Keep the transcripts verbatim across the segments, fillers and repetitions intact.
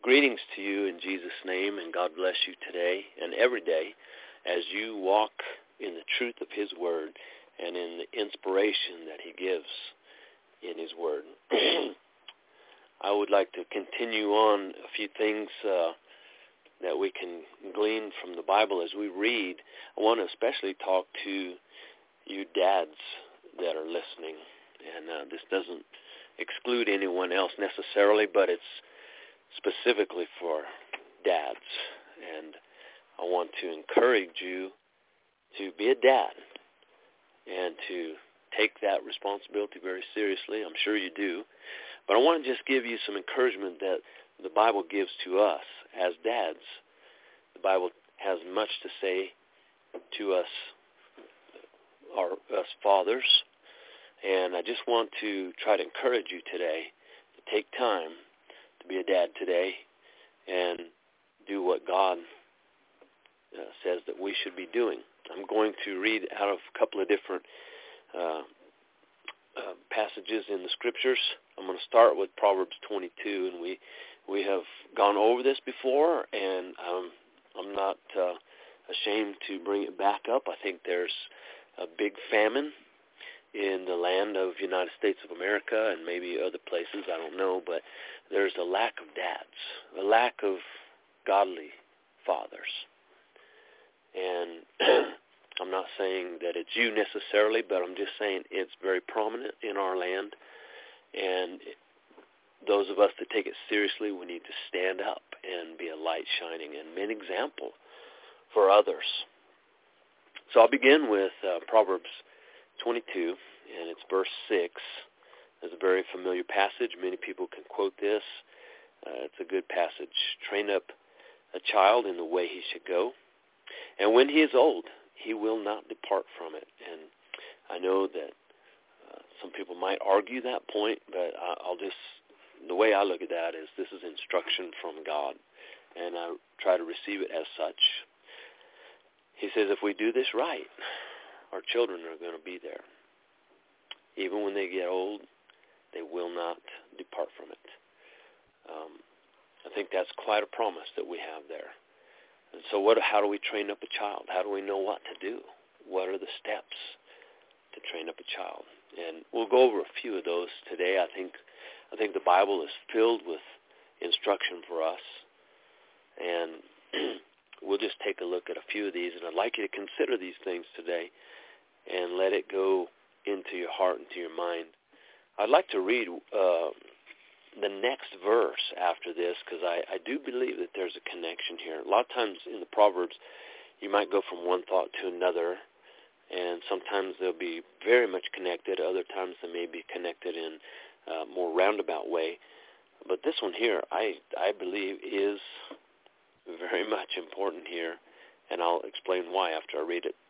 Greetings to you in Jesus' name, and God bless you today and every day as you walk in the truth of his word and in the inspiration that he gives in his word. I would like to continue on a few things uh, that we can glean from the Bible as we read. I want to especially talk to you dads that are listening, and uh, this doesn't exclude anyone else necessarily, but it's specifically for dads. And I want to encourage you to be a dad and to take that responsibility very seriously. I'm sure you do. But I want to just give you some encouragement that the Bible gives to us as dads. The Bible has much to say to us, our, us fathers. And I just want to try to encourage you today to take time to be a dad today and do what God uh, says that we should be doing. I'm going to read out of a couple of different uh, uh, passages in the Scriptures. I'm going to start with Proverbs twenty-two, and we we have gone over this before, and um, I'm not uh, ashamed to bring it back up. I think there's a big famine in the land of United States of America and maybe other places, I don't know, but there's a lack of dads, a lack of godly fathers. And I'm not saying that it's you necessarily, but I'm just saying it's very prominent in our land. And those of us that take it seriously, we need to stand up and be a light shining and be an example for others. So I'll begin with uh, Proverbs twenty-two, and it's verse six. It's a very familiar passage. Many people can quote this. Uh, it's a good passage. Train up a child in the way he should go, and when he is old, he will not depart from it. And I know that uh, some people might argue that point, but I, I'll just, the way I look at that is this is instruction from God, and I try to receive it as such. He says if we do this right, our children are going to be there. Even when they get old, they will not depart from it. Um, I think that's quite a promise that we have there. And so what? How do we train up a child? How do we know what to do? What are the steps to train up a child? And we'll go over a few of those today. I think I think the Bible is filled with instruction for us. And we'll just take a look at a few of these. And I'd like you to consider these things today and let it go into your heart and to your mind. I'd like to read uh, the next verse after this because I, I do believe that there's a connection here. A lot of times in the Proverbs, you might go from one thought to another, and sometimes they'll be very much connected. Other times they may be connected in a more roundabout way. But this one here, I, I believe, is very much important here, and I'll explain why after I read it.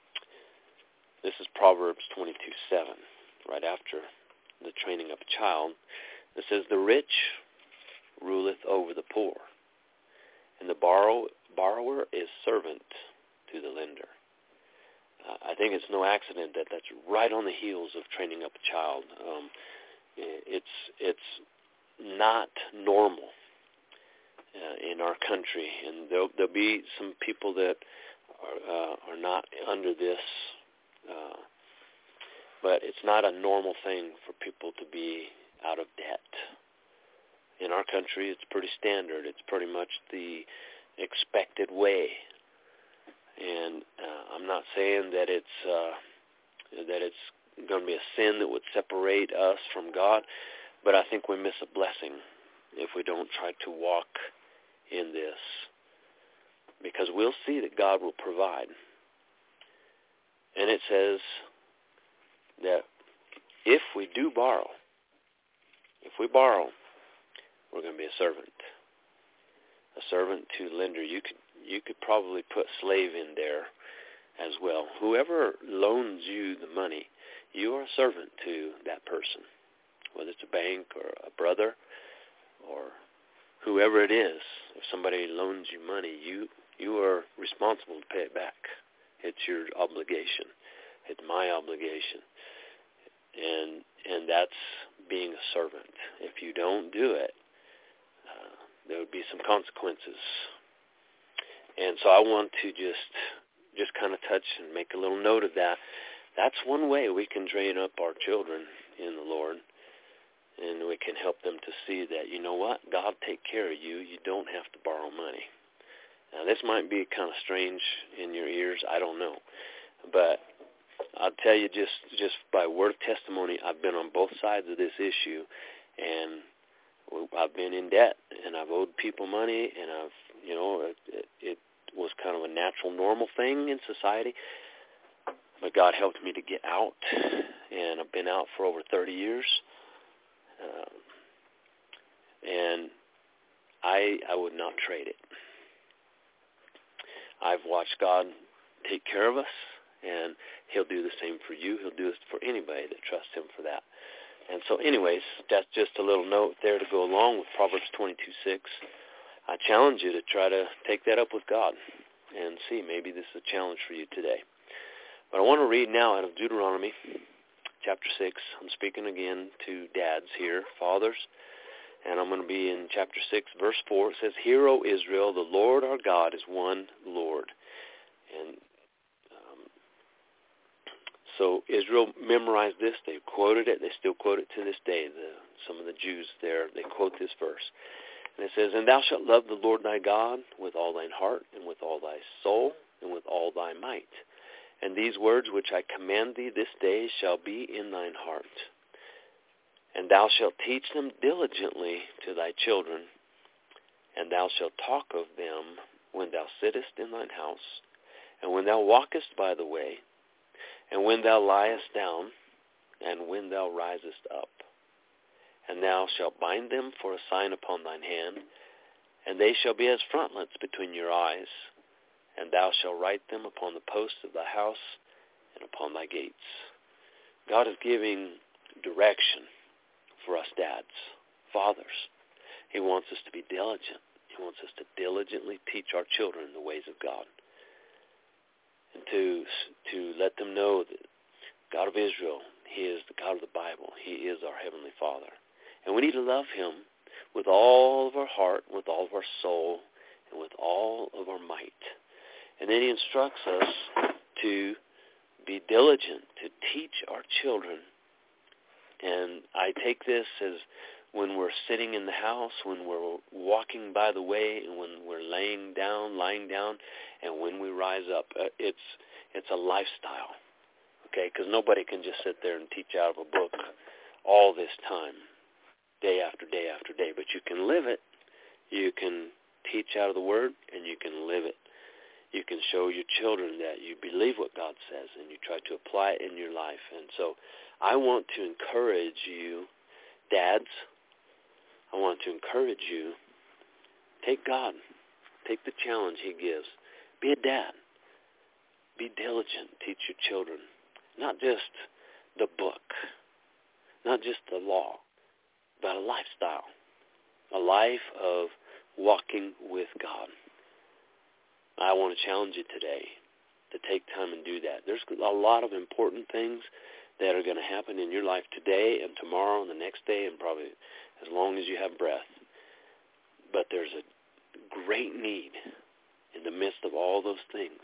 This is Proverbs twenty-two seven, right after the training of a child. It says, the rich ruleth over the poor, and the borrow, borrower is servant to the lender. Uh, I think it's no accident that that's right on the heels of training up a child. Um, it's, it's not normal uh, in our country, and there'll, there'll be some people that are, uh, are not under this. Uh, but it's not a normal thing for people to be out of debt. In our country, it's pretty standard. It's pretty much the expected way. And uh, I'm not saying that it's uh, that it's going to be a sin that would separate us from God, but I think we miss a blessing if we don't try to walk in this, because we'll see that God will provide. And it says that if we do borrow, if we borrow, we're going to be a servant. A servant to lender. You could you could probably put slave in there as well. Whoever loans you the money, you are a servant to that person, whether it's a bank or a brother or whoever it is. If somebody loans you money, you you are responsible to pay it back. It's your obligation. It's my obligation. And and that's being a servant. If you don't do it, uh, there would be some consequences. And so I want to just just kind of touch and make a little note of that. That's one way we can train up our children in the Lord, and we can help them to see that, you know what, God take care of you. You don't have to borrow money. Now, this might be kind of strange in your ears. I don't know. But I'll tell you just, just by word of testimony, I've been on both sides of this issue, and I've been in debt, and I've owed people money, and I've, you know, it, it was kind of a natural, normal thing in society. But God helped me to get out, and I've been out for over thirty years. Uh, and I I would not trade it. I've watched God take care of us, and he'll do the same for you. He'll do it for anybody that trusts him for that. And so anyways, that's just a little note there to go along with Proverbs twenty-two six. I challenge you to try to take that up with God and see. Maybe this is a challenge for you today. But I want to read now out of Deuteronomy chapter six. I'm speaking again to dads here, fathers. And I'm going to be in chapter six, verse four. It says, Hear, O Israel, the Lord our God is one Lord. And um, so Israel memorized this. They quoted it. They still quote it to this day. The, some of the Jews there, they quote this verse. And it says, And thou shalt love the Lord thy God with all thine heart, and with all thy soul, and with all thy might. And these words which I command thee this day shall be in thine heart. And thou shalt teach them diligently to thy children, and thou shalt talk of them when thou sittest in thine house, and when thou walkest by the way, and when thou liest down, and when thou risest up. And thou shalt bind them for a sign upon thine hand, and they shall be as frontlets between your eyes, and thou shalt write them upon the posts of thy house and upon thy gates. God is giving direction for us dads, fathers. He wants us to be diligent. He wants us to diligently teach our children the ways of God, and to to let them know that God of Israel, he is the God of the Bible. He is our Heavenly Father. And we need to love him with all of our heart, with all of our soul, and with all of our might. And then he instructs us to be diligent, to teach our children. And I take this as when we're sitting in the house, when we're walking by the way, and when we're laying down, lying down, and when we rise up. Uh, it's it's a lifestyle, okay? Because nobody can just sit there and teach out of a book all this time, day after day after day. But you can live it. You can teach out of the Word, and you can live it. You can show your children that you believe what God says, and you try to apply it in your life. And so I want to encourage you, dads, I want to encourage you, take God, take the challenge he gives. Be a dad. Be diligent. Teach your children, not just the book, not just the law, but a lifestyle, a life of walking with God. I want to challenge you today to take time and do that. There's a lot of important things that are going to happen in your life today and tomorrow and the next day and probably as long as you have breath. But there's a great need in the midst of all those things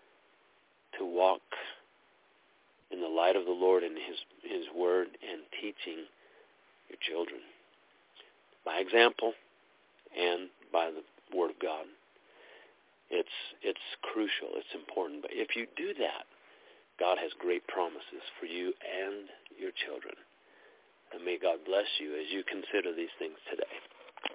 to walk in the light of the Lord and his, his word and teaching your children by example and by the word of God. It's it's crucial. It's important. But if you do that, God has great promises for you and your children. And may God bless you as you consider these things today.